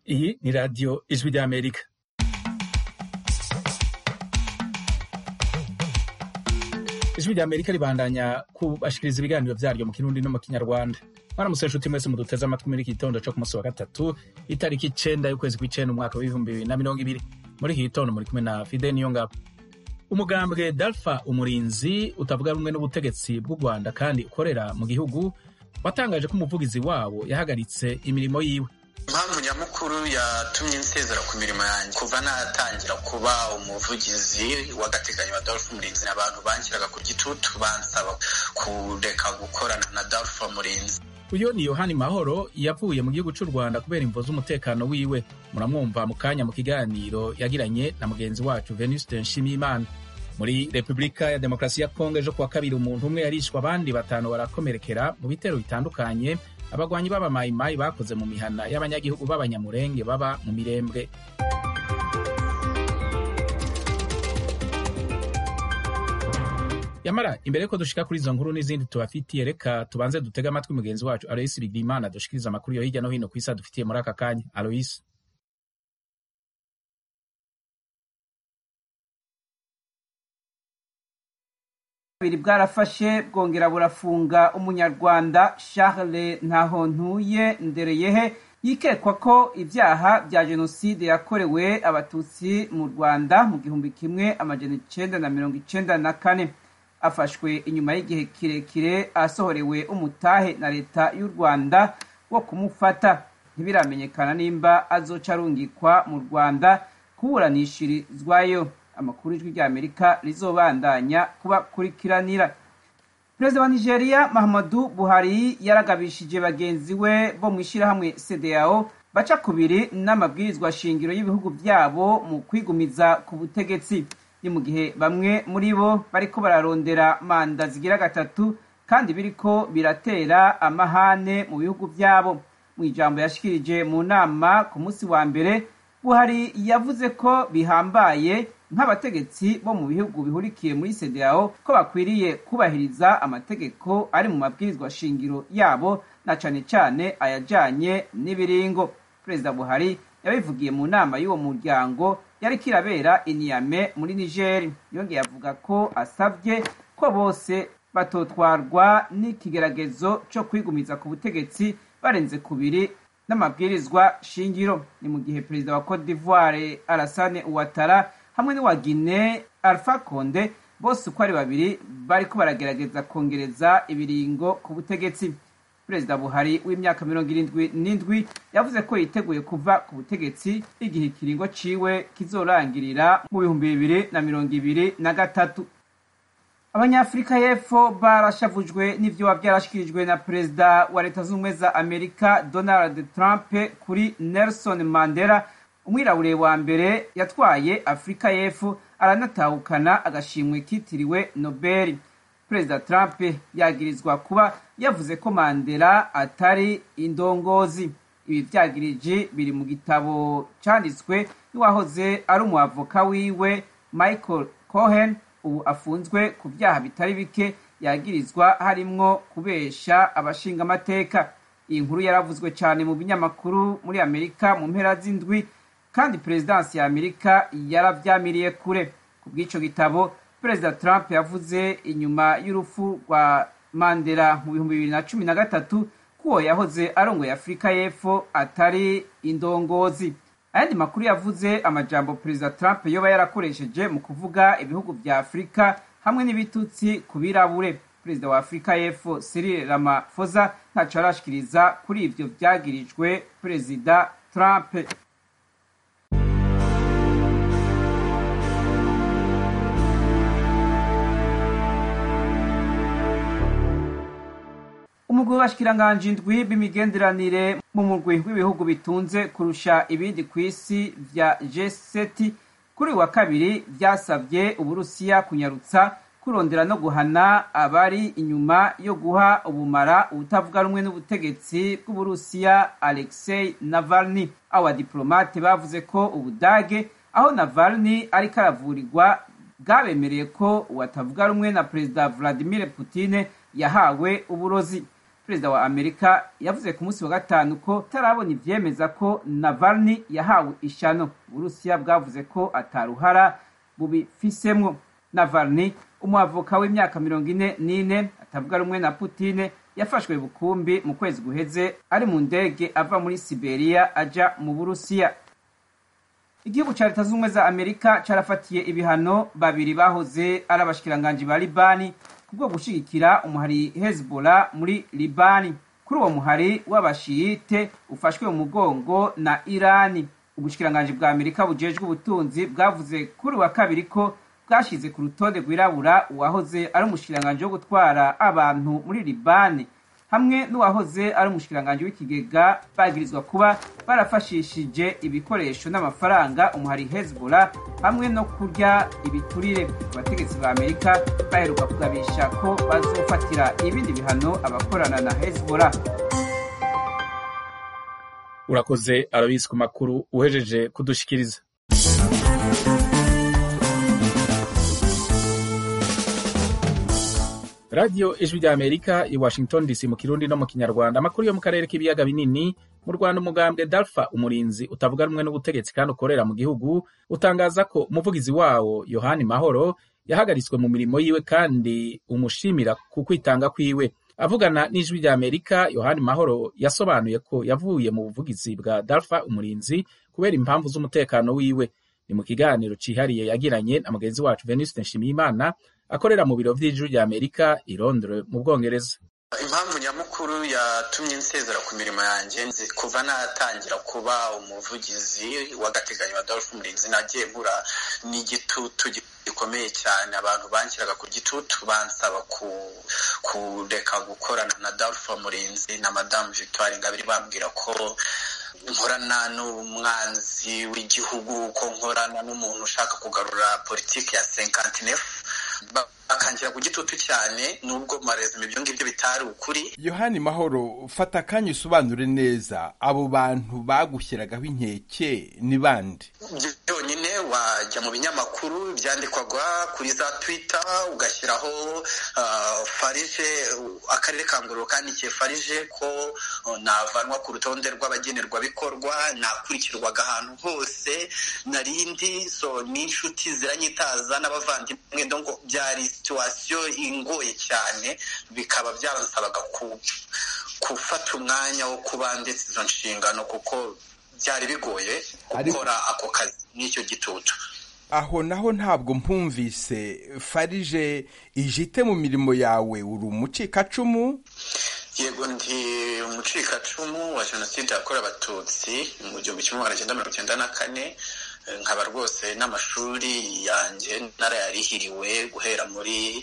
Iyi ni radiyo Ijwi ry'Amerika. Ijwi ry'Amerika ribandanya kubashikiriza ibiganiro vyaryo mu Kirundi no mu Kinyarwanda. Mwaramutse nshuti mwese muduteze amatwi muri iki gitondo co ku musi wa gatatu itariki 9 y'ukwezi kw'icenda umwaka wa 2020. Muri iki gitondo muri kumwe na Fide Niyongabo. Umugambwe Dalfa Umurinzi utavuga rumwe n'ubutegetsi bw'u Rwanda kandi ukorera mu gihugu watangaje ko umuvugizi wabo yahagaritse imirimo yiwe. Impamvu nyamukuru yatumye nsezera ku mirimo yanjye kuva natangira kuba umuvugizi w'agateganyo wa Dalfa Umurinzi, abantu banshyiraga ku gitutu bansaba kureka gukorana na Dalfa Umurinzi. Uyo ni Yohani Mahoro yavuye mu gihugu c'u Rwanda kubera imvo z'umutekano wiwe. Muramwumva mu kanya mu kiganiro yagiranye na mugenzi wacu Venuste Nshimiyimana. Muri Republika ya Demokarasi ya Kongo ejo kuwa kabiri umuntu umwe yarishwe, abandi batanu barakomerekera mu bitero bitandukanye abagwanyi b'abamayimayi bakoze mu mihana y'abanyagihugu b'abanyamurenge baba mu Mirembwe. Yamara imbere ko dushika kuri izo nkuru n'izindi tubafitiye, reka tubanze dutega amatwi mugenzi wacu Alois Bigirimana dushikiriza amakuru yo hirya no hino kw'isi dufitiye muri aka kanya. Alois. Biri bwarafashe bwongera burafunga umunyarwanda Charles Ntahontuye Ndereyehe yikekwa ko ivyaha vya jenoside yakorewe abatutsi mu Rwanda mu 1994 afashwe inyuma y'igihe kirekire asohorewe umutahe na leta y'u Rwanda wo kumufata. Ntibiramenyekana nimba azoca arungikwa mu Rwanda kuburanishirizwayo. Amakuru y'Ijwi ry'Amerika rizobandanya kubakurikiranira. Perezida wa Nigeria Muhammadu Buhari yaragabishije bagenzi we bo mw'ishirahamwe CEDEAO baca kubiri n'amabwirizwa shingiro y'ibihugu vyabo mu kwigumiza ku butegetsi. Ni mu gihe bamwe muri bo bariko bararondera manda zigira gatatu kandi biriko biratera amahane mu bihugu vyabo. Mu ijambo yashikirije mu nama ku musi wa mbere, Buhari yavuze ko bihambaye nk'abategetsi bo mu bihugu bihurikiye muri CEDEAO ko bakwiriye kubahiriza amategeko ari mu mabwirizwa shingiro yabo na cane cane ayajanye n'ibiringo. Perezida Buhari yabivugiye mu nama y'uwo muryango yari kirabera i Niamey muri Niger. Yongeye avuga ko asavye ko bose batotwarwa n'ikigeragezo co kwigumiza ku butegetsi barenze kubiri n'amabwirizwa shingiro. Ni mu gihe perezida wa Cote d'Ivoire Alassane Ouattara hamwe n'uwa Guinée Alpha Condé bose uko ari babiri bariko baragerageza kongereza ibiringo ku butegetsi. Perezida Buhari w'imyaka 77 yavuze ko yiteguye kuva ku butegetsi igihe ikiringo ciwe kizorangirira mu 2023. Abanyafrika y'Epfo barashavujwe n'ivyo vyarashikirijwe na perezida wa Leta Zunze za Amerika Donald Trump kuri Nelson Mandela, umwirabure wa mbere yatwaye Afrika y'Epfo aranatahukana agashimwe kitiriwe Nobel. Perezida Trump yagirizwa kuba yavuze ko Mandela atari indongozi. Ibi vyagirije biri mu gitabo canditswe n'uwahoze ari umwavoka wiwe Michael Cohen, ubu afunzwe ku vyaha bitari bike yagirizwa harimwo kubesha abashinga amateka. Iyi nkuru yaravuzwe cyane mu binyamakuru muri Amerika mu mpera z'indwi, kandi perezidansi ya Amerika yaravyamiriye kure. Ku bw'ico gitabo, Perezida Trump yavuze inyuma y'urupfu rwa Mandela mu 2013 ko yahoze arongoye Afrika y'Epfo atari indongozi. Ayandi makuru yavuze amajambo Perezida Trump yoba yarakoresheje mu kuvuga ibihugu vya Afrika hamwe n'ibitutsi kubirabure. Perezida wa Afrika y'Epfo Cyril Ramaphosa ntaco arashikiriza kuri ivyo vyagirijwe Perezida Trump. Umugwi w'abashikiranganji indwi b'imigenderanire mu murwi w'ibihugu bitunze kurusha ibindi kw'isi vya G7 kuri wa kabiri vyasavye Uburusiya kunyarutsa kurondera no guhana abari inyuma yo guha ubumara ubutavuga rumwe n'ubutegetsi bw'Uburusiya Alexei Navalny. Aba diplomate bavuze ko Ubudage aho Navalny ariko aravurirwa bwabemereye ko uwatavuga rumwe na Perezida Vladimir Putin yahawe uburozi. perezida wa Amerika yavuze ku munsi wa gatanu ko tarabona ivyemeza ko Navalny yahawe ishano. Uburusiya bwavuze ko ataruhara bubifisemwo. Navalny, umwavoka w'imyaka 44 atavuga rumwe na Putin, yafashwe bukumbi mu kwezi guheze ari mu ndege ava muri Siberia aja mu Burusiya. Igihugu ca Leta Zunze za Amerika carafatiye ibihano babiri bahoze ari abashikiranganji ba Libani kubwo gushigikira umuhari Hezbollah muri Libani. Kuri uwo muhari w'abashiyite ufashwe mu mugongo na Irani, ubushikiranganji bwa Amerika bujejwe ubutunzi bwavuze kuri wa kabiri ko bwashize ku rutonde rwirabura uwahoze ari umushikiranganji wo gutwara abantu muri Libani hamwe n'uwahoze ari umushikiranganji w'ikigega bagirizwa kuba barafashishije ibikoresho n'amafaranga umuhari Hezbollah hamwe no kurya ibiturire. Abategetsi ba Amerika baheruka kugabisha ko bazofatira ibindi bihano abakorana na Hezbollah. Urakoze Alois ku makuru uhejeje kudushikiriza. Radio Ijwi rya Amerika i Washington DC mu Kirundi no mu Kinyarwanda. Amakuru yo mu karere k'ibiyaga binini. Mu Rwanda umugambwe Dalfa umurinzi utavuga rumwe n'ubutegetsi kandi ukorera mu gihugu utangaza ko umuvugizi wawo Yohani Mahoro yahagaritswe mu mirimo yiwe kandi umushimira ku kwitanga kwiwe. Avugana n'Ijwi rya Amerika, Yohani Mahoro yasobanuye ko yavuye mu buvugizi bwa Dalfa umurinzi kubera impamvu z'umutekano wiwe. Ni mu kiganiro cihariye yagiranye na mugenzi wacu Venuste Nshimiyimana akorera mu biro vy'Ijwi rya Amerika i Londres mu Bwongereza. Impamvu nyamukuru yatumye nsezera ku mirimo yanjye kuva natangira kuba umuvugizi w'agateganyo wa Adolphe Umurinzi, nagiye mpura n'igitutu gikomeye cyane. Abantu banshyiraga ku gitutu bansaba kureka gukorana na Adolphe Umurinzi na Madame Victoire Ingabire, bambwira ko nkorana n'umwanzi w'igihugu, ko nkorana n'umuntu ushaka kugarura politiki ya 59. Bakangira ku gitutu cyane nubwo marezime ibyo ngibyo bitari ukuri. Yohani Mahoro, fata akanya usobanure neza abo bantu bagushyiragaho inkeke ni bande? Byonyine wajya mu binyamakuru byandikwaga kuri za Twitter ugashyiraho Farije, akarere ka Ngororero kandikiye Farije ko navanwa ku rutonde rw'abagenerwabikorwa, nakurikirwaga ahantu hose narindi, so n'inshuti ziranyitaza n'abavandimwe, ndongo byari situation ingoye cyane, bikaba byaransabaga gufata umwanya wo kuba ndetse izo nshingano kuko byari bigoye gukora ako kazi n'icyo gitutu. Aho naho ntabwo mpumvise. Farije ijite mu mirimo yawe, uri umucikacumu? Yego, ndi umucikacumu wa jenoside yakorewe Abatutsi mu 1994. Nkaba rwose n'amashuri yanjye narayarihiriwe guhera muri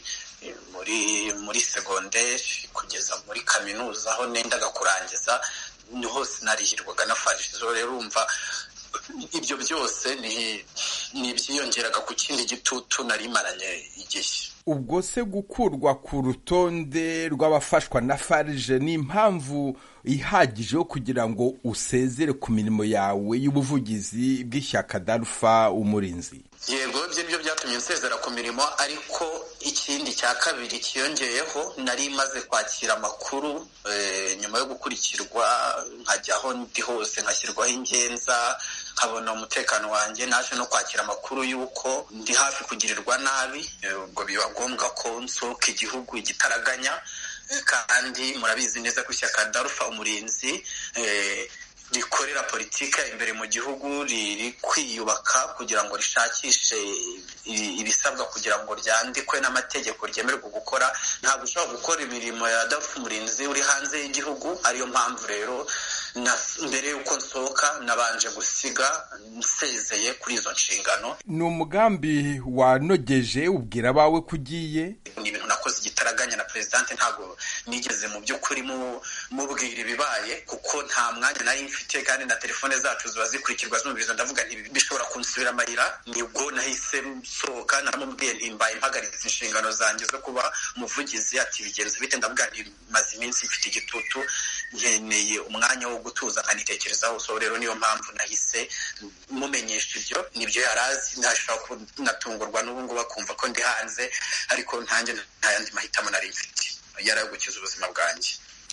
secondaire kugeza muri kaminuza aho nendaga kurangiza, ni hose narihirwaga na Farije. Rero urumva ibyo byose ni ibyiyongeraga ku kindi gitutu nari maranye igihe. Ubwo se gukurwa ku rutonde rw'abafashwa na Farije ni impamvu ihagije yo kugira ngo usezere ku mirimo yawe y'ubuvugizi bw'ishyaka Dalfa Umurinzi? Yego, ibyo byatumye nsezera ku mirimo, ariko ikindi cya kabiri kiyongeyeho, nari maze kwakira amakuru nyuma yo gukurikirwa nkajya aho ndi hose nkashyirwaho ingenza, nkabona umutekano wanjye, naje no kwakira amakuru y'uko ndi hafi kugirirwa nabi. Ubwo biba ngombwa ko nsohoka igihugu igitaraganya, kandi murabizi neza ko ishyaka Dalfa Umurinzi rikorera politika imbere mu gihugu, riri kwiyubaka kugira ngo rishakishe ibisabwa kugira ngo ryandikwe n'amategeko ryemererwa gukora. Ntabwo ushobora gukora imirimo ya Dalfa Umurinzi uri hanze y'igihugu. Ariyo mpamvu rero mbere y'uko nsohoka nabanje gusiga nsezeye kuri izo nshingano. Ni umugambi wanogeje ubwira abawe kugiye? Ni ibintu nakoze igitaraganya na Presidente, ntabwo nigeze mu by'ukuri mubwira ibibaye kuko nta mwanya nari mfite, kandi na telefone zacu ziba zikurikirwa zumviriza. Ndavuga nti bishobora kunsubira amayira. Nibwo nahise nsohoka, naramubwiye nti mbaye mpagaritse inshingano zanjye zo kuba umuvugizi. Ati bigenze bite? Ndavuga nti maze iminsi mfite igitutu, nkeneye umwanya wo gutuza nkanitekerezaho. So rero niyo mpamvu nahise mumenyesha ibyo. Nibyo yarazi, ntashobora kunatungurwa n'ubu ngubu akumva ko ndi hanze, ariko ntanjye nta yandi mahitamo nari mfite yari ayo gukiza ubuzima bwanjye.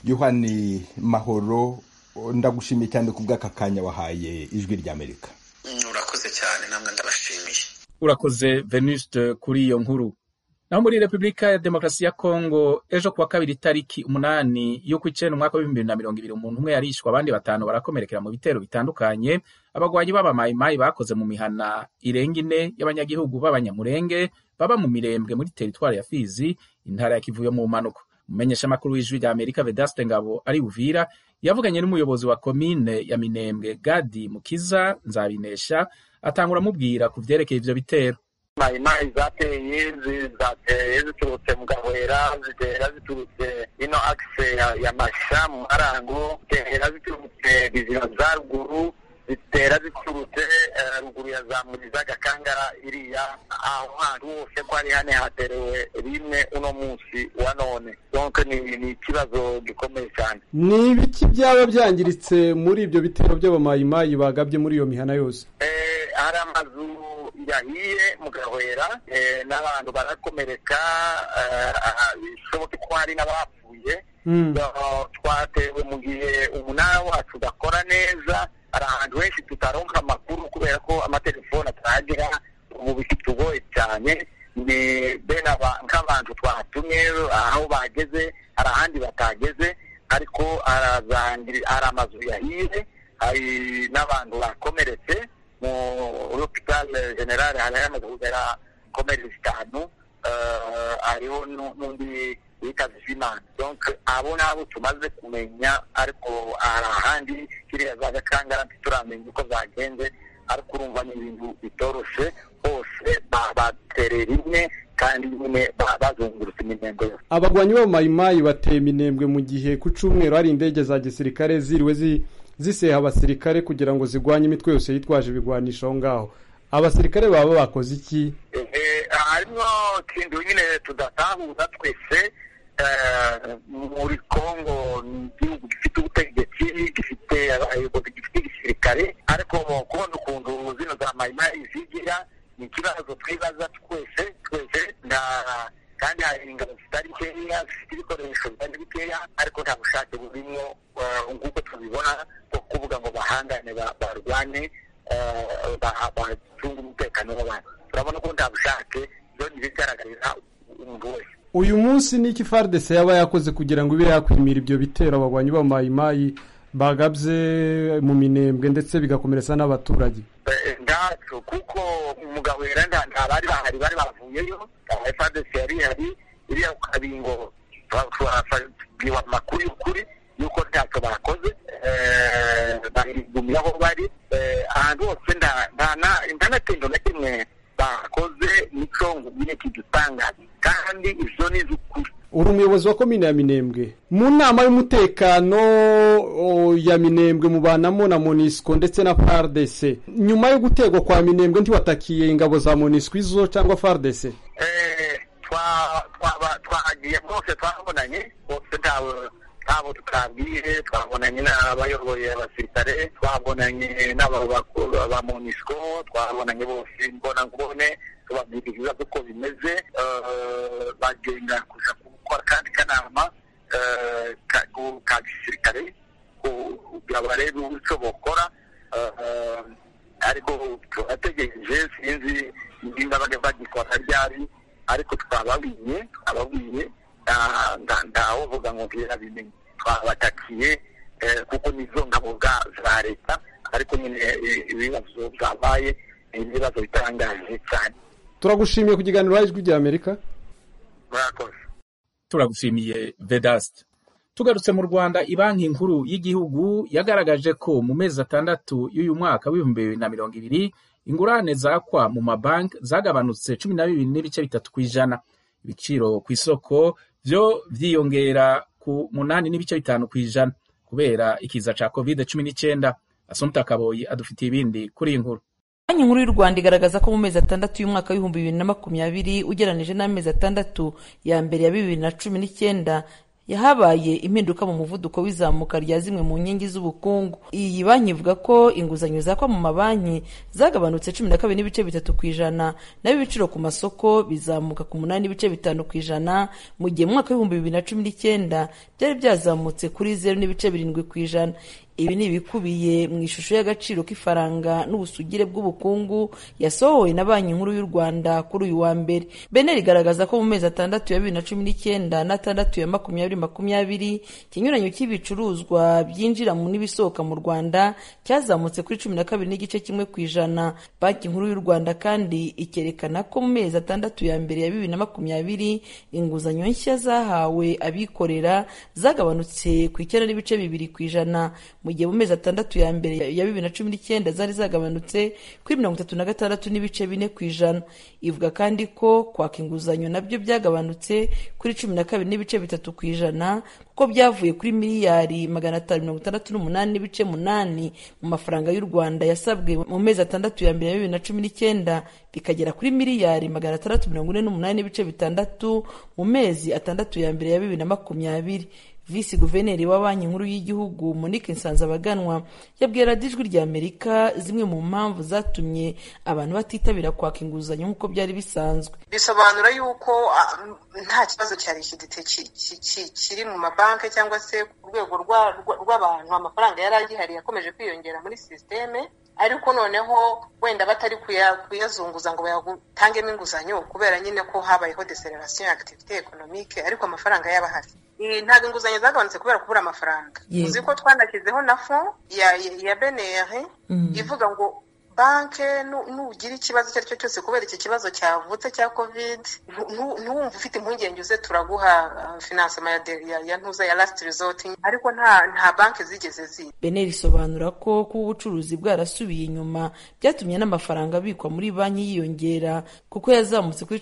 Yohani Mahoro, ndagushimiye cyane ku bw'aka kanya wahaye Ijwi ry'Amerika. Urakoze cyane, namwe ndabashimiye. Urakoze Venuste kuri iyo nkuru. Naho muri Repubulika ya Demokarasi ya Kongo ejo kuwa kabiri tariki 8 y'ukwicenda umwaka wa 2020 umuntu umwe yarishwe, abandi 5 barakomerekera mu bitero bitandukanye abagwanyi b'abamayimayi bakoze mu mihana irenga 4 y'abanyagihugu b'abanyamurenge baba mu Mirembwe muri teritwari ya Fizi, intara ya Kivu yo mu manuko. Umumenyesha makuru w'Ijwi ry'Amerika Vedaste Ngabo ari Uvira yavuganye n'umuyobozi wa komine ya Minembwe Gadi Mukiza Nzabinesha atangura mubwira ku vyerekeye ivyo bitero. Mayimayi zateye ziturutse mu Gahwera, zitera ziturutse ino akse ya Masha mu Marango, zitera ziturutse bizira za ruguru, zitera ziturutse ruguru ya za Muriza Gakangara iriya, aho hantu hose ko ari hane haterewe rimwe uno munsi wa none. Donc ni ikibazo gikomeye cyane. Ni ibiki byaba byangiritse muri ibyo bitero by'abamayimayi bagabye muri iyo mihana yose? Hari amazu yahiye mu Gahwera, n'abantu barakomereka, bishoboke ko hari n'abapfuye. Twatewe mu gihe umunara wacu udakora neza, hari ahantu henshi tutaronka amakuru kubera ko amatelefone atahagera, ubu bitugoye cyane. Ni bene nk'abantu twatumye aho bageze hari ahandi batageze, ariko hari amazu yahiye, hari n'abantu bakomeretse. Mu hospital general hari amaze kugera komereza 5, hariho n'undi witaze Imana. Donc abo nabo tumaze kumenya, ariko ahandi kiriya za Gakangara ntituramenya uko zagenze, ariko urumva ni ibintu bitoroshe, hose baterera rimwe kandi nyine bazungurutse Minembwe. Abagwanyi b'amayimayi bateye Minembwe mu gihe ku Cyumweru hari indege za gisirikare ziriwe ziseha abasirikare kugira ngo zigwanye imitwe yose yitwaje ibigwanisho ngaho. Abasirikare baba bakoze iki? Harimo kintu nyine tudatahura twese. Muri Kongo ni igihugu gifite ubutegetsi, gifite abayobozi, gifite igisirikare, ariko kubona ukuntu zino za mayimayi zigira ni ikibazo twibaza twese kandi hari ingabo zitari nkeya zifite ibikoresho bitari bikeya, ariko nta bushake burimo nk'uko tubibona bwo kuvuga ngo bahangane barwane bacunga umutekano w'abantu. Turabona ko nta bushake, byo ntibigaragarira umuntu wese. Uyu munsi ni iki FARDC yaba yakoze kugira ngo ibe yakwimira ibyo bitero abagwanyi b'amayimayi bagabye mu Minembwe ndetse bigakomeretsa n'abaturage? Ndacu kuko umugabo yeranda ntabari bari bavuyeyo, FARDC yari iriya Kabingo twafagiwa makuru y'ukuri yuko ntacyo bakoze, barigumya aho bari, ahantu hose ntanatendo na kimwe bakoze, nico ngumye kidutangaza kandi ivyo ni ukuri. Uri umuyobozi wa komine ya Minembwe, mu nama y'umutekano ya Minembwe mubanamo na MONUSCO ndetse na FARDC, nyuma yo gutegwa kwa Minembwe ntiwatakiye ingabo za MONUSCO izo cyangwa FARDC? Twagiye bose, twabonanye bose, ntabo tukabwiye, twabonanye n'abayoboye abasirikare, twabonanye n'abakuru ba MONUSCO, twabonanye bose mbone tubabwira ibibazo uko bimeze, bagenda kuja gukora kandi kanama ka gisirikare kugira barebe icyo bokora, ariko turategereje, sinzi nimba bagikora ryari, ariko twababwiye ndavuga ngo birabimenye, twabatakiye kuko nizo ngabo za leta, ariko nyine ibibazo byabaye ibibazo bitangaje cyane. Turagushimiye ku kiganiro Ijwi ry'Amerika. Murakoze. Turagushimiye Vedaste. Tugarutse mu Rwanda, ibanki nkuru y'igihugu yagaragaje ko mu mezi 6 y'uyu mwaka w'2020 ingurane zakwa mu mabanki zagabanutse 12.3%. Ibiciro ku isoko byo vyiyongera ku 8.5% kubera ikiza ca COVID-19. Assumpta Kaboyi adufitiye ibindi kuri iyi nkuru. Banki nkuru y'u Rwanda igaragaza ko mu mezi 6 y'umwaka w'2020 ugeranije n'amezi 6 ya mbere ya 2019 yahabaye impinduka mu muvuduko w'izamuka rya zimwe mu nkingi z'ubukungu. Iyi banki ivuga ko inguzanyo zakwa mu mabanki zagabanutse 12.3%, naho ibiciro ku masoko bizamuka ku 8.5%, mu gihe mu mwaka w'ibihumbi 2019 byari byazamutse kuri 0.7%. Ibi ni ibikubiye mu ishusho y'agaciro k'ifaranga n'ubusugire bw'ubukungu yasohowe na Banki Nkuru y'u Rwanda kuri uyu wa mbere. BNR igaragaza ko mu mezi 6 ya 2019 na 6 ya 2020 ikinyuranyo cy'ibicuruzwa byinjira mu n'ibisohoka mu Rwanda cyazamutse kuri 12.1%. Banki Nkuru y'u Rwanda kandi ikerekana ko mu mezi 6 ya mbere ya 2020 inguzanyo nshya zahawe abikorera zagabanutse ku 9.2%, mu gihe mu mezi 6 ya mbere ya 2019 zari zagabanutse kuri 36.4%. Ivuga kandi ko kwaka inguzanyo nabyo byagabanutse kuri 12.3%, kuko byavuye kuri miliyari 568.8 mu mafaranga y'u Rwanda yasabwe mu mezi 6 ya mbere ya 2019 bikagera kuri miliyari 648.6 mu mezi 6 ya mbere ya 2020. Visi Guverineri wa Banki Nkuru y'Igihugu Monique Nsanzabaganwa yabwiye Radio Ijwi ry'Amerika zimwe mu mpamvu zatumye abantu batitabira kwaka inguzanyo nk'uko byari bisanzwe. Bisobanura yuko nta kibazo cyari kiri mu mabanki cyangwa se ku rwego rw'abantu, amafaranga yari agihari yakomeje kwiyongera muri systeme, ariko noneho wenda batari kuyazunguza ngo bayatangemo inguzanyo kubera nyine ko habayeho deceleration activité économique, ariko amafaranga yabahari. Ntabwo inguzanyo zagabanutse kubera kubura amafaranga. Uzi ko twanashyizeho na fond ya BNR ivuga ngo banke nugira ikibazo icyo ari cyo cyose kubera iki kibazo cyavutse cya covid, ntuwumva ufite impungenge uze turaguha financement ya ntuza ya last resort, ariko nta banke zigeze ziba. BNR isobanura ko kuba ubucuruzi bwarasubiye inyuma byatumye n'amafaranga abikwa muri banki yiyongera, kuko yazamutse kuri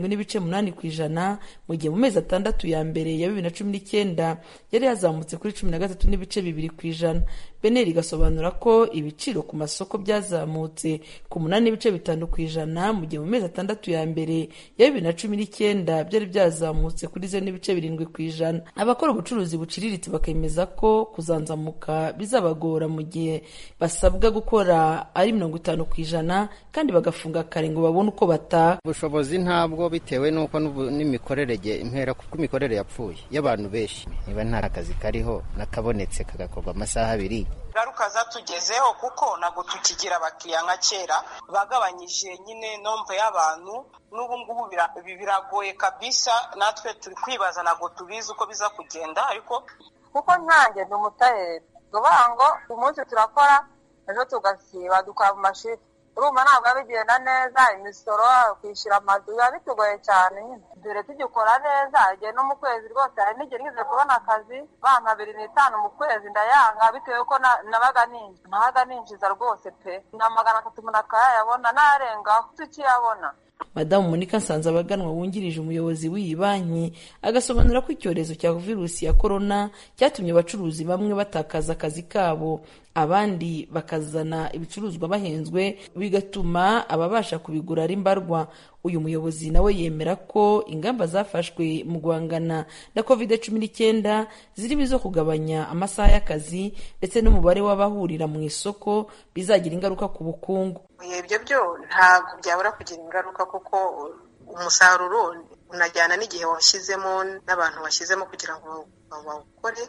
17.8%, mu gihe mu mezi 6 ya mbere ya 2019 yari yazamutse kuri 13.2%. BNR igasobanura ko ibiciro ku masoko byazamutse ku 8.5%, mu gihe mu mezi 6 ya mbere ya 2019 byari byazamutse kuri 0.7%. Abakora ubucuruzi buciriritse bakemeza ko kuzanzamuka bizabagora mu gihe basabwa gukora ari 50% kandi bagafunga kare ngo babone uko bataha. Ubushobozi ntabwo bitewe nuko n'imikorere impera, kuko imikorere yapfuye y'abantu benshi, niba nta kazi kariho nakabonetse kagakorwa amasaha 2. Garuka zatugezeho kuko nago tukigira abakiriya nka kera, bagabanyije nyine nombre y'abantu, n'ubu ngubu biragoye kabisa. Natwe turi kwibaza, nago tubizi uko biza kugenda, ariko kuko ntange ndi umutayeri ngo umunsi turakora ejo tugasiba dukora mu mashini, urumva ntabwo bigenda neza, imisoro kwishyura amazu biba bitugoye cyane nyine. Dore tugikora neza igihe no mu kwezi rwose hari n'igihe ngize kubona akazi bampa 2,500 mu kwezi ndayanga, bitewe ko nabaga ninjiza rwose pe na 300 umuntu akayabona narengaho tukiyabona. Madamu Monica Nsanzabaganwa wungirije umuyobozi w'iyi banki agasobanura ko icyorezo cya virusi ya corona cyatumye abacuruzi bamwe batakaza akazi kabo, abandi bakazana ibicuruzwa bahenzwe, bigatuma ababasha kubigura ari mbarwa. Uyu muyobozi nawe yemera ko ingamba zafashwe mu guhangana na COVID-19 zirimo izo kugabanya amasaha y'akazi ndetse n'umubare w'abahurira mu isoko bizagira ingaruka ku bukungu. Ibyo byo ntabwo byabura kugira ingaruka, kuko umusaruro unajyana n'igihe washyizemo n'abantu washyizemo kugira ngo bawukore.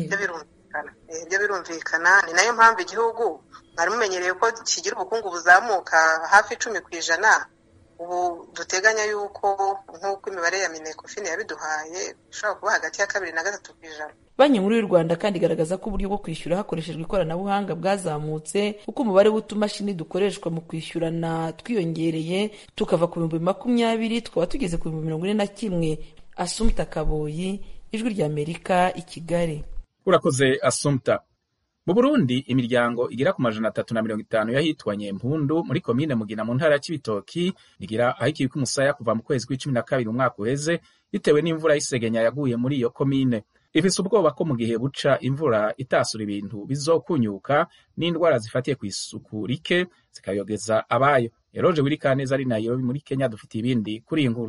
Ibyo birumvikana. Ni nayo mpamvu igihugu mwari mumenyereye ko kigira ubukungu buzamuka hafi 10%. Ubu duteganya yuko nk'uko imibare ya Minecofin yabiduhaye ishobora kuba hagati ya 2 na 3%. Banki Nkuru y'u Rwanda kandi igaragaza ko uburyo bwo kwishyura hakoreshejwe ikoranabuhanga bwazamutse, kuko umubare w'utumashini dukoreshwa mu kwishyurana twiyongereye tukava ku 2020 tukaba tugeze ku 2041. Assumpta Kaboyi, Ijwi ry'Amerika, i Kigali. Urakoze Assumpta. Mu Burundi imiryango igera ku 350 yahitwanye Mpundu muri komine Mugina mu ntara ya Cibitoki igira aho ikibika umusaya kuva mu kwezi kwa 12 umwaka uheze, bitewe n'imvura y'isegenya yaguye muri iyo komine. Ifise ubwoba ko mu gihe buca imvura itasura ibintu bizokunyuka n'indwara zifatiye ku isuku rike zikayogeza abayo. Eroje Wirikaneza ari Nairobi muri Kenya dufite ibindi kuri iyi nkuru.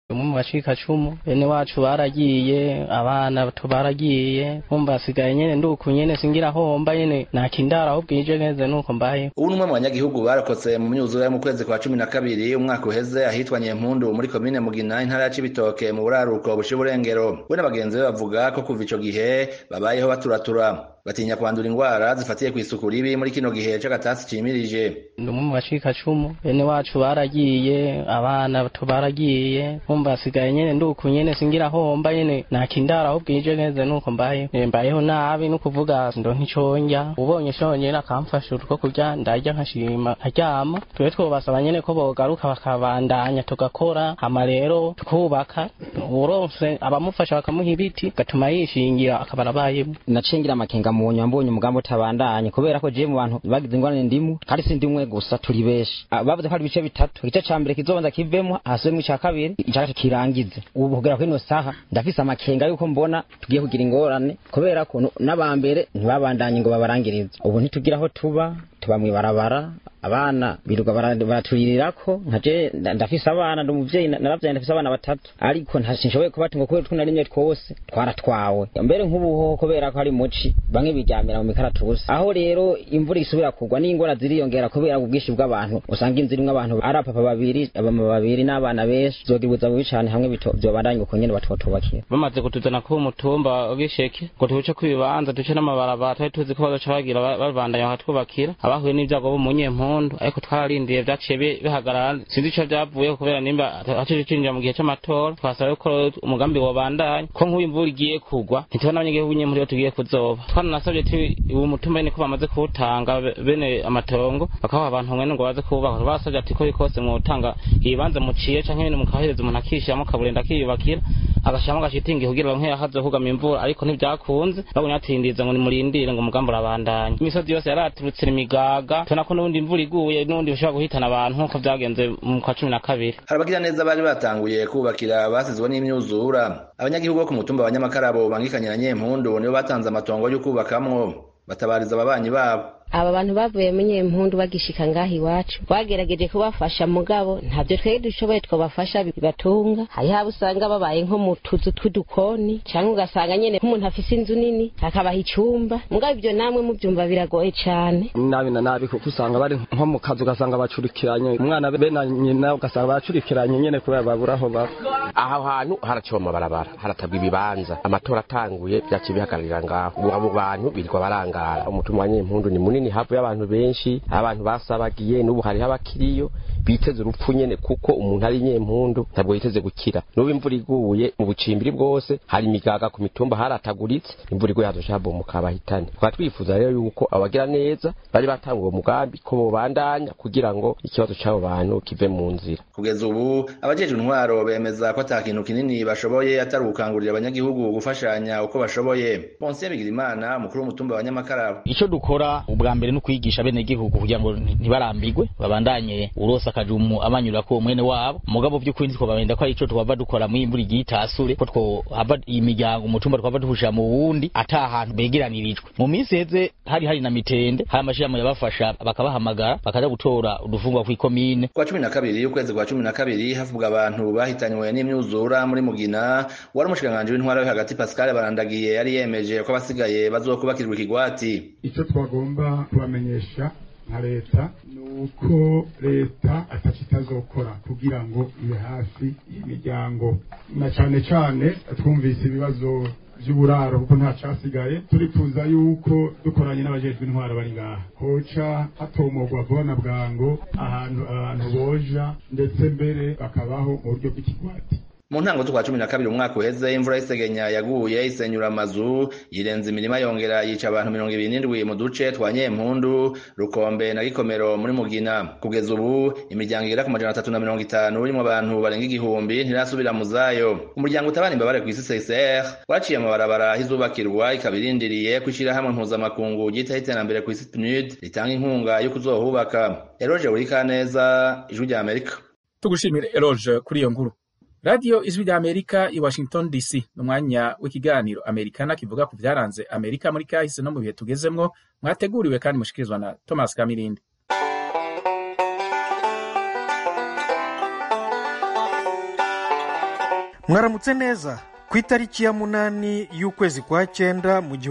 mu bacikacumu bene wacu baragiye, abana baragiye, nkumva asigaye nyene nduku nyene singira homba nyene nakindara aho bwije neza nuko mbaye. Ubu numwe mu banyagihugu barokotse mu myuzure yo mu kwezi kwa 12 umwaka uheze ahitwa Nyempundu muri komine Mugina intara ya Cibitoke mu buraruko bushiburengero. We n'abagenzi be bavuga ko kuva ico gihe babayeho baturatura. Batinya kwandura ingwara zifatiye kw'isuku ribi muri kino gihe c'agatasi cimirije. Numwe mu bacikacumu bene wacu baragiye, abana baragiye, nkumva asigaye nyene nduku nyene singira homba nyene nakindara aho bwije neza nuko mbayeho nabi no kuvuga ndo nticonja. Ubonye shonyene akamfasha urwo kurya ndarya nkashima nkaryama. Twe twobasaba nyene ko bogaruka bakabandanya tugakora hama rero tukubaka uronse abamufasha bakamuha ibiti gatuma yishingira akabarabayemo. Nacengira amakenga mu nyambonye umugambo utabandanye kubera ko je mu bantu bagize ingorane ndimu kandi si ndimwe gusa turi beshi. Bavuze ko ari bice bitatu, igice ca mbere kizobanza kivemo hasubemo ica kabiri ica kirangize. Ubu kugera kuri no saha ndafise amakenga yuko mbona tugiye kugira ingorane kubera ko n'abambere ntibabandanye ngo babarangirize. Ubu ntitugira aho tuba mwibarabara, abana biruga baraturirako nkaje ndafise abana ndumuvyeyi naravyaye ndafise abana batatu ariko ntashoboye kubatunga kubera tunarimye twose twaratwawe. Mbere nk'ubuho kubera ko ari muci bamwe biryamira mu mikaratusi. Aho rero imvura isubira kugwa n'ingora ziriyongera kubera ubwishi bw'abantu usanga inzira imwe abantu ari papa babiri abama babiri n'abana benshi zogibuza mu bicane hamwe byobandanye uko nyene batotubakira. Bamaze kutuzana ku mutumba ugisheke ngo tuce kwibanza duce n'amabarabara twari tuzi ko bazoca bagira babandanya bakatwubakira abahuye n'ibyago bo mu Nyempundu ariko twararindiye vyaciye bihagarara sinzi ico vyavuye kubera nimba acije cinjira mu gihe c'amatora twasaba ko umugambi wobandanya ko nk'imvura igiye kugwa ntitubona abanyagihugu Nyempundu tugiye kuzoba. Twanasabye ati uwo mutumba ni ko bamaze kuwutanga bene amatongo bakaho abantu mwene ngo baze kubaka. Basabye ati ko bikose mu utanga ibanza muciye canke bene mukahereza umuntu akishamo kaburenda kiyubakira agashamo gashitingi kugira ngo hazo kugama imvura ariko ntibyakunze babonye atindiza ngo nimurindire ngo umugambi urabandanya. Imisozi yose yaraturutse imigaga tona ko n'undi imvura iguye n'undi bishobora guhitana abantu nkuko byagenze mu kwa 12. Harabagira neza bari batanguye kubakira basizwe n'imyuzura. Abanyagihugu ku mutumba wa Nyamakarabo bangikanye na Nyempundu nibo batanze amatongo yo kubakamwo batabariza ababanyi babo. Aba bantu bavuye mu Nyempundu bagishika ngaho iwacu bagerageje kubafasha mugabo ntavyo twege dushoboye twabafasha bibatunga. Hari haba usanga babaye nko mu tuzu tw'udukoni cyangwa ugasanga nyene nk'umuntu afise inzu nini akabaha icumba mugabo ibyo namwe mu byumba biragoye cyane. Nabi na nabi kuko usanga bari nko mu kazu ugasanga bacurikiranye umwana bena nyina ugasanga bacurikiranye nyene kubera baburaho ba. Aho hantu haracoma barabara haratabwa ibibanza amatora atanguye byakibihagarira ngaho abo bantu birwa barangara. Umutumwa wa Nyempundu ni munini hapo y'abantu benshi abantu basabagiye n'ubu hari abakiriyo biteze urupfu nyene kuko umuntu ari Nyempundu ntabwo yiteze gukira. N'ubu imvura iguye mu bucimbiri bwose hari imigaga ku mitumba harataguritse imvura iguye hazoshabo mukabahitane. Twatwifuza rero yuko abagira neza bari batanguye umugambi ko bobandanya kugira ngo ikibazo cy'abo bantu kive mu nzira. Kugeza ubu abajeje intwaro bemeza ko atakintu kinini bashoboye atari gukangurira abanyagihugu gufashanya uko bashoboye. Ponce Bigirimana mukuru w'umutumba wa Nyamakarabo. Ico dukora ubwa mbere no kwigisha bene gihugu kugira ngo ntibarambigwe babandanye urosa kajumu abanyura ko mwene wabo mugabo by'ukuri ndiko babenda ko ico twava dukora mu imvura igitasure ko two haba imiryango umutumba twava duhusha mu wundi atahantu begeranirijwe. Mu minsi heze hari na mitende hari amashiramo yabafasha bakabahamagara bakaza gutora udufungwa ku ikomine. Kwa 12 ukwezi kwa 12 havuga abantu bahitanywe n'imyuzura muri Mugina wari umushikanganje w'intwara yo hagati Pascal Barandagiye yari yemeje ko abasigaye bazokubakirwa ikigwati. Icyo twagomba kubamenyesha nka leta nuko leta atazokora kugira ngo ibe hafi imiryango na cyane twumvise ibibazo by'uburaro kuko nta cyasigaye. Turifuza yuko dukoranye n'abajejwe intwara bari ngaha hoca hatomogwa vuba na bwango ahantu abantu boja ndetse mbere bakabaho mu buryo bw'ikigwati. Mu ntango z'ukwa 12 umwaka uheze imvura y'isegenya yaguye isenyura amazu yirenza imirima yongera yica abantu 27 mu duce twa Nyempundu Rukombe na Gikomero muri Mugina. Kugeza ubu imiryango igera ku 350 urimo abantu barenga igihumbi ntirasubira mu zayo. Umuryango utabana imbabare kw'isi CCR waciye amabarabara hizubakirwa ikabirindiriye kwishira hamwe mpuzamakungu gita iterambere kw'isi PNUD ritanga inkunga yo kuzohubaka. Eroge Urikaneza, Ijwi rya Amerika. Tugushimire Eroge kuri iyo nkuru. Radio Ijwi rya Amerika i Washington DC n'umwanya w'ikiganiro Amerikana kivuga ku byaranze Amerika muri kahise no mu bihe tugezemwo mwateguriwe kandi mushikirizwa na Thomas Kamirindi. mwaramutse neza. Ku itariki ya 8 y'ukwezi kwa 9 mu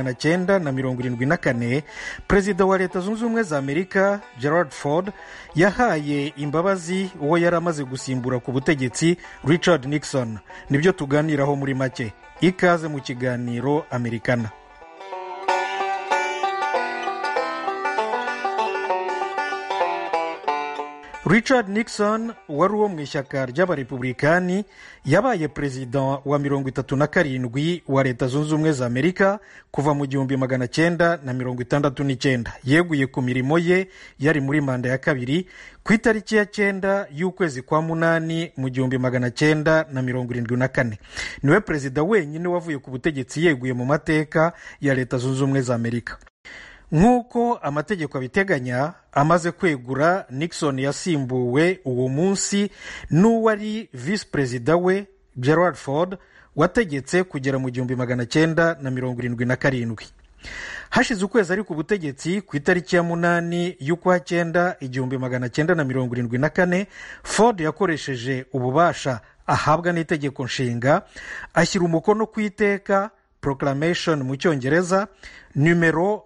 1974 perezida wa leta zunze ubumwe za Amerika Gerald Ford yahaye imbabazi uwo yari amaze gusimbura ku butegetsi Richard Nixon. Nibyo tuganiraho muri make. Ikaze mu kiganiro Amerikana. Richard Nixon wari uwo mu ishyaka ry'abarepublikani yabaye perezida wa 37 wa leta zunze ubumwe za Amerika kuva mu 1969. Yeguye ku mirimo ye yari muri manda ya kabiri ku itariki ya 9 y'ukwezi kwa 8 mu 1974. Niwe perezida wenyine wavuye ku butegetsi yeguye mu mateka ya leta zunze ubumwe za Amerika. Nk'uko amategeko abiteganya, amaze kwegura, Nixon yasimbuwe uwo munsi n'uwari visi perezida we Gerald Ford wategetse kugera mu 1977. Hashize ukwezi ari ku butegetsi ku itariki ya 8 y'ukwa 9 1974, Ford yakoresheje ububasha ahabwa n'itegeko nshinga ashyira umukono ku iteka Proclamation mu Cyongereza numero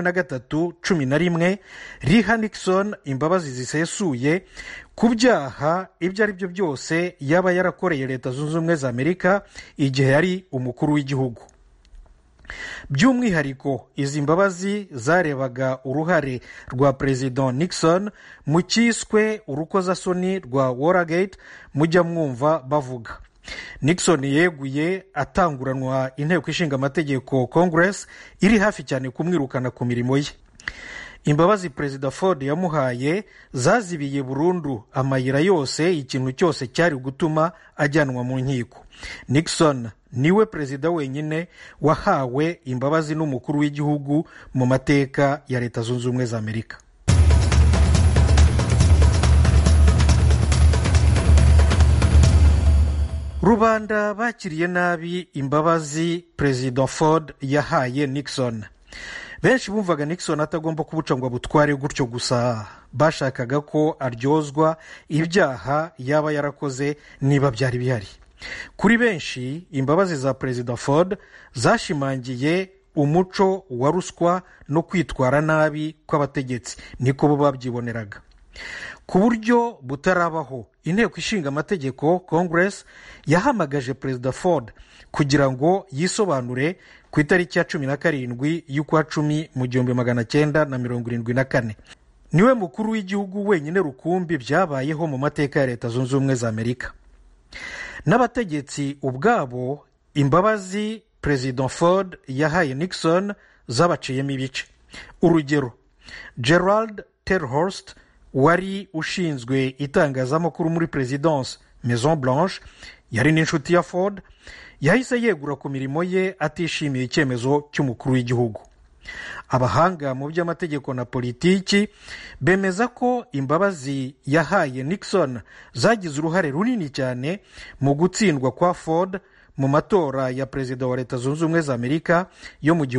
43/11 riha Nixon imbabazi zisesuye ku byaha ibyo ari byo byose yaba yarakoreye leta zunze ubumwe za Amerika igihe yari umukuru w'igihugu. By'umwihariko izi mbabazi zarebaga uruhare rwa President Nixon mu cyiswe urukozasoni rwa Watergate mujya mwumva bavuga. Nixon yeguye atanguranwa inteko ishinga amategeko Congress iri hafi cyane kumwirukana ku mirimo ye. Imbabazi Perezida Ford yamuhaye zazibiye burundu amayira yose ikintu cyose cyari gutuma ajyanwa mu nkiko. Nixon niwe perezida wenyine wahawe imbabazi n'umukuru w'igihugu mu mateka ya leta zunze ubumwe za Amerika. Rubanda bakiriye nabi imbabazi Perezida Ford yahaye Nixon. Benshi bumvaga Nixon atagomba kubuca ngo abutware gutyo gusa. Bashakaga ko aryozwa ibyaha yaba yarakoze niba byari bihari. Kuri benshi imbabazi za Perezida Ford zashimangiye umuco wa ruswa no kwitwara nabi kw'abategetsi, niko bo babyiboneraga. Ku buryo butarabaho, inteko ishinga amategeko Congress yahamagaje Perezida Ford kugira ngo yisobanure ku itariki ya 17 y'ukwa 10 mu 1974. Niwe mukuru w'igihugu wenyine rukumbi byabayeho mu mateka ya leta zunze ubumwe za Amerika. N'abategetsi ubwabo imbabazi Perezida Ford yahaye Nixon zabaciyemo ibice. Urugero, Gerald Terhorst wari ushinzwe itangazamakuru muri Presidence Maison Blanche yari n'inshuti ya Ford, yahise yegura ku mirimo ye atishimiye icyemezo cy'umukuru w'igihugu. Abahanga mu by'amategeko na politiki bemeza ko imbabazi yahaye Nixon zagize uruhare runini cyane mu gutsindwa kwa Ford mu matora ya perezida wa leta zunze ubumwe za Amerika yo mu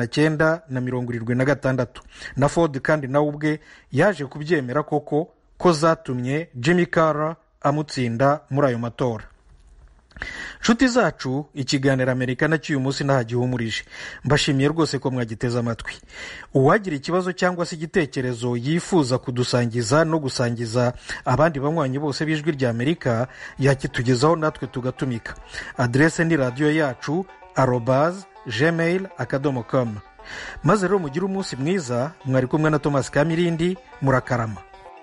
1976. Na Ford kandi nawe ubwe yaje kubyemera koko ko zatumye Jimmy Carter amutsinda muri ayo matora. Nshuti zacu, ikiganiro Amerikana cy'uyu munsi ntahagihumurije. Mbashimiye rwose ko mwagiteze amatwi. Uwagira ikibazo cyangwa se igitekerezo yifuza kudusangiza no gusangiza abandi banywanyi bose b'ijwi rya Amerika yakitugezaho natwe tugatumika. Adrese ni radio yacu @gmail.com. Maze rero mugire umunsi mwiza. Mwari kumwe na Thomas Kamirindi. Murakarama.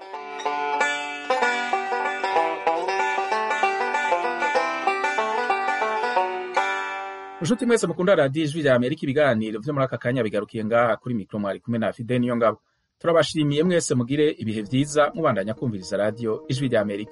Nshuti mwese mukunda radiyo ijwi rya Amerika, ibiganiro byo muri aka kanya bigarukiye ngaha kuri mikoro. Mwari kumwe na Fide Niyongabo. Turabashimiye mwese, mugire ibihe byiza mubandanya kumviriza radiyo ijwi rya Amerika.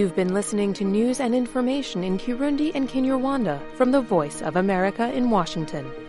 You've been listening to news and information in Kirundi and Kinyarwanda from the Voice of America in Washington.